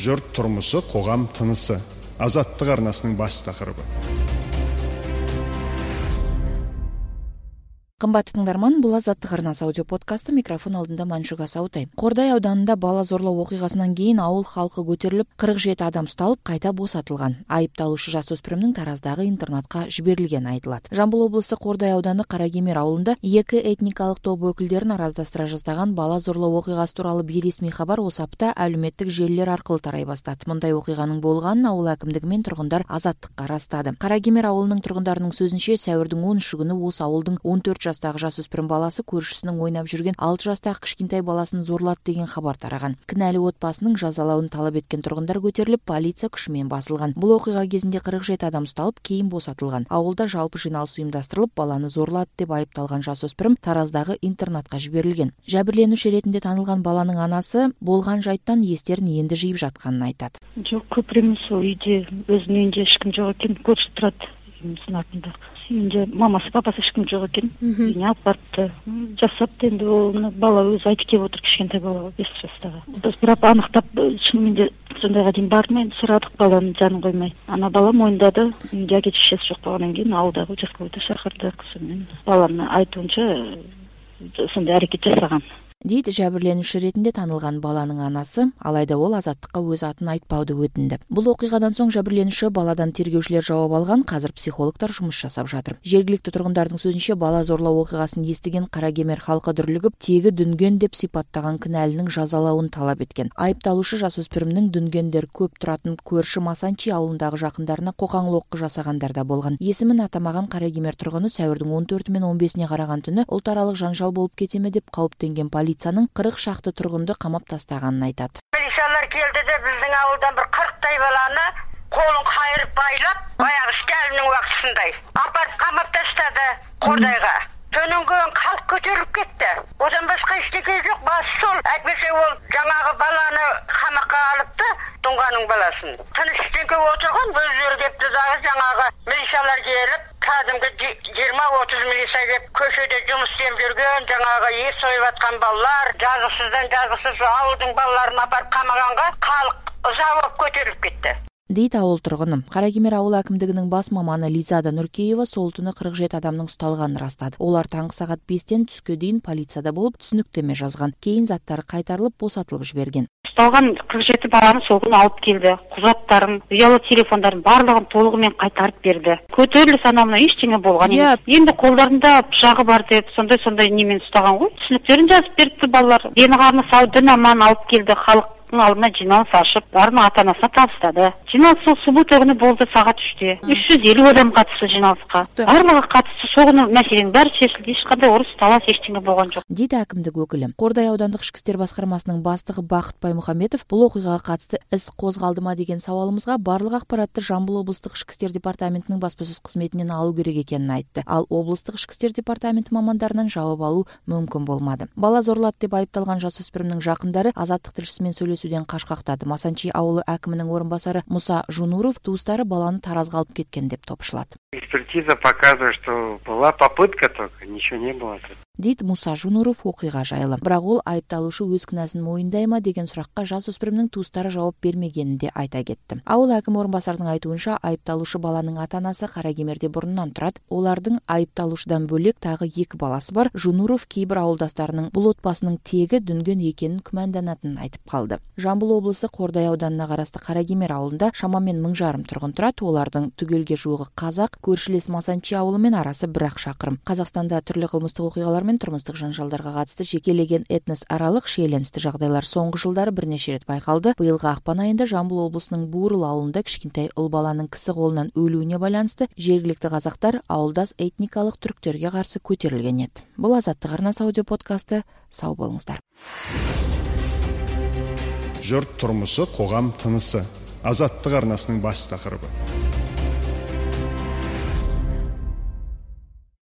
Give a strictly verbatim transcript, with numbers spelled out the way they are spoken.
Жұрт тұрмысы, қоғам тынысы. Азаттық арнасының бас тақырыбы. Қымбатты тыңдарман, бұл Азаттық арнасы аудио подкасты, микрофон алдында Маншуга Саутай. Қордай ауданында бала зорлау оқиғасынан кейін ауыл халқы көтеріліп, қырық жеті адам ұсталып, қайта босатылған. Айыпталушы жасөспірімнің Тараздағы интернатқа жіберілген айтылады. Жамбыл облысы Қордай ауданы Қаракемер ауылында екі этникалық топ өкілдерін араздастыра жаздаған бала зорлау оқиғасы туралы бейресми хабар осы апта әлеуметтік желілер арқылы тарай бастады. Мұндай оқиғаның болғанын ауыл әкімдігі мен тұрғындар Азаттыққа растады. Қаракемер ауылының тұрғындарының сөзінше, сәуірдің оныншы күні осы ауылдың он төрт жастағы жасөспірім баласы көршісінің ойнап жүрген алты жастағы кішкентай баласын зорлады деген хабар тараған. Кінәлі отбасының жазалауын талап еткен тұрғындар көтеріліп, полиция күшімен басылған. Бұл оқиға кезінде қырық жеті адам ұсталып, кейін босатылған. Ауылда жалпы жиналыс ұйымдастырылып, баланы зорлады деп айыпталған жасөспірім Тараздағы интернатқа жіберілген. Жәбірленуші ретінде танылған баланың анасы болған жайттан естерін енді жиып жатқанын айтады. Жоқ, көп емес, ол үйде өзінің үйінде ешкім жоқ екен, көрші тұрады үйіміздің артында. Үйінде мамасы, папасы ешкім жоқ екен. Үйіне алып барыпты. Жасапты, енді оны бала өзі айтып келіп отыр, кішкентай бала, бес жастағы. Біз бірақ анықтап, шынымен де сондайға дейін бармай сұрадық, баланың жанын қоймай. Ана бала мойындады, үйінде әке шешесі жоқ болғаннан кейін ауылдағы участковыйды шақырдық. Сонымен баланы айтуынша сондай әрекет жасаған дейді жәбірленуші ретінде танылған баланың анасы, алайда ол Азаттыққа өз атын айтпауды өтінді. Бұл оқиғадан соң жәбірленуші баладан тергеушілер жауап алған, қазір психологтар жұмыс жасап жатыр. Жергілікті тұрғындардың сөзінше, бала зорлау оқиғасын естіген Қаракемер халқы дүрлігіп, тегі дүнген деп сипаттаған кінәлінің жазалауын талап еткен. Айыпталушы жасөспірімнің дүнгендер көп тұратын көрші Масанчи ауылындағы жақындарына қоқан-лоққы жасағандар да болған. Есімін атамаған Қаракемер тұрғыны сәуірдің он төрті мен он бесіне қараған түні ұлтаралық жанжал болып кетеме деп қауіптенген полицияның қырық шақты тұрғынды қамап тастағанын айтады. Полициялар келді де біздің ауылдан бір қырықтай баланы қолын қайырып байлап, баяғы Сталиннің уақытысындай апарып қамап тастады Қордайға. Сонан кейін халық көтеріліп кетті. Одан басқа ештеңе жоқ, басы сол. Әйтпесе ол жаңағы баланы қамаққа алыпты, тұңғаның баласын. Тыныш ештеңе отырған, өздері депті дағы жаңағы милициялар келіп, кәдімгі жиырма отыз милиция келіп, көшеде жұмыс істеп жүрген, жаңағы ет сойып жатқан балалар, жазықсыздан жазықсыз ауылдың балаларын апарып қамағанға халық ыза болып көтеріліп кетті. Дейді ауыл тұрғыны. Қаракемер ауыл әкімдігінің бас маманы Лизада Нұркеева сол түні қырық жеті адамның ұсталғанын растады. Олар таңғы сағат бестен түске дейін полицияда болып түсініктеме жазған. Кейін заттары қайтарылып босатылып жіберген. Ұсталған қырық жеті баланы сол күні алып келді. Құжаттарын, ұялы телефондарын барлығын толығымен қайтарып берді. Көтеріліс анамына ештеңе болған емес. Енді қолдарында пышағы бар деп, сондай-сондай немен ұстаған ғой. Түсініктерін жазып беріпті балалар. Дені қарны сау, дін аман алып келді. Халық алдына жиналыс ашып, барын ата-анасына табыстады. Жиналыс сол суббота күні болды сағат үште. үш жүз елу адам қатысты жиналысқа. Барлығы қатысты, соғыны мәселенің бәрі шешілді. Ешқандай ұрыс талас ештеңе болған жоқ. Дейді әкімдік өкілі. Қордай аудандық ішкі істер басқармасының бастығы Бақыт Баймұхамбетов бұл оқиғаға қатысты іс қозғалды ма деген сауалымызға барлық ақпаратты Жамбыл облыстық ішкі істер департаментінің баспасөз қызметінен алу керек екенін айтты. Ал облыстық ішкі істер департаменті мамандарынан жауап алу мүмкін болмады. Бала зорлады деп айыпталған жасөспірімнің жақындары Азаттық тілшісімен сөйлесуден қашқақтады. Масанчи ауылы әкімінің орынбасары Муса Жунуров туыстары баланы Таразға алып кеткен деп топшылады. Экспертиза показывает, что была попытка, только ничего не было. Дейді Муса Жунуров оқиға жайлы. Бірақ ол айыпталушы өз кінәсін мойындай ма деген сұраққа жасөспірімнің туыстары жауап бермегенін де айта кетті. Ауыл әкімі орынбасарының айтуынша, айыпталушы баланың ата-анасы Қаракемерде бұрыннан тұрады. Олардың айыпталушыдан бөлек тағы екі баласы бар. Жунуров кейбір ауылдастарының бұл отбасының тегі дүнген екенін күмәнданатынын айтып қалды. Жамбыл облысы Қордай ауданына қарасты Қаракемер ауылында шамамен мың жарым тұрғын тұрады. Олардың түгелге жуығы қазақ, көршілес Масанчи ауылымен арасы бір-ақ шақырым. Қазақстанда түрлі қылмыстық оқиғалар мен тұрмыстық жанжалдарға қатысты жекелеген этнос аралық шиеленісті жағдайлар соңғы жылдары бірнеше рет байқалды. Биылғы ақпан айында Жамбыл облысының Буырыл ауылында кішкентай ұл баланың кісі қолынан өлуіне байланысты жергілікті қазақтар ауылдас этникалық түріктерге қарсы көтерілген еді. Бұл Азаттық арнасы аудио подкасты. Сау болыңыздар. Жұрт тұрмысы, қоғам тынысы. Азаттық арнасының бас тақырыбы.